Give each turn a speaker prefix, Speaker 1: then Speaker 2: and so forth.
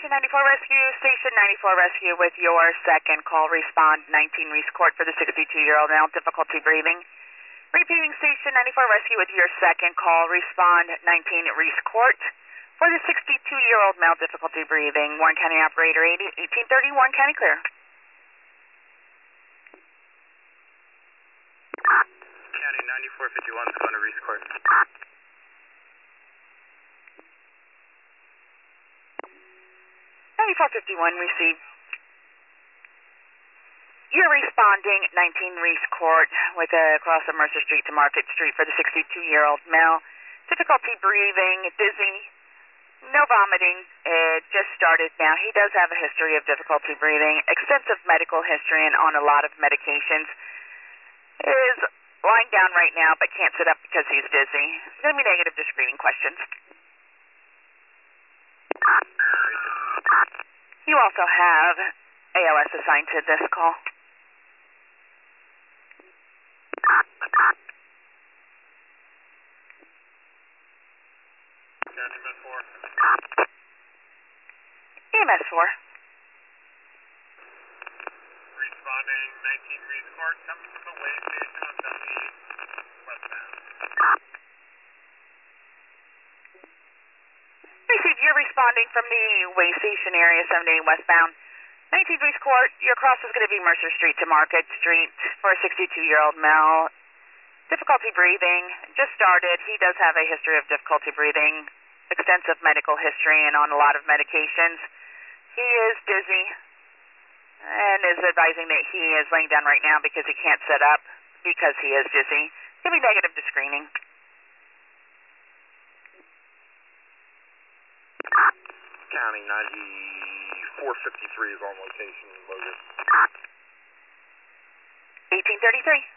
Speaker 1: Station 94 Rescue. Station 94 Rescue with your second call. Respond 19 Reese Court for the 62-year-old male. Difficulty breathing. Repeating Station 94 Rescue with your second call. Respond 19 Reese Court for the 62-year-old male. Difficulty breathing. Warren County Operator 80, 1830, Warren County clear.
Speaker 2: County 9451, going to Reese Court.
Speaker 1: 9451 received. You're responding 19 Reese Court with across of Mercer Street to Market Street for the 62-year-old male. Difficulty breathing, dizzy, no vomiting. It just started now. He does have a history of difficulty breathing, extensive medical history, and on a lot of medications. Is lying down right now but can't sit up because he's dizzy. It's going to be negative to screening questions. You also have ALS assigned to this call.
Speaker 2: EMS 4.
Speaker 1: EMS 4.
Speaker 2: Responding 19 Reese Court, coming from the way station on 78 westbound.
Speaker 1: Received. You're responding from the way station area 78 westbound. 19 Reese Court, your cross is going to be Mercer Street to Market Street for a 62-year-old male. Difficulty breathing, just started. He does have a history of difficulty breathing, extensive medical history, and on a lot of medications. He is dizzy and is advising that he is laying down right now because he can't sit up because he is dizzy. He'll be negative to screening.
Speaker 2: County 9453 is on location, Logan.
Speaker 1: 1833.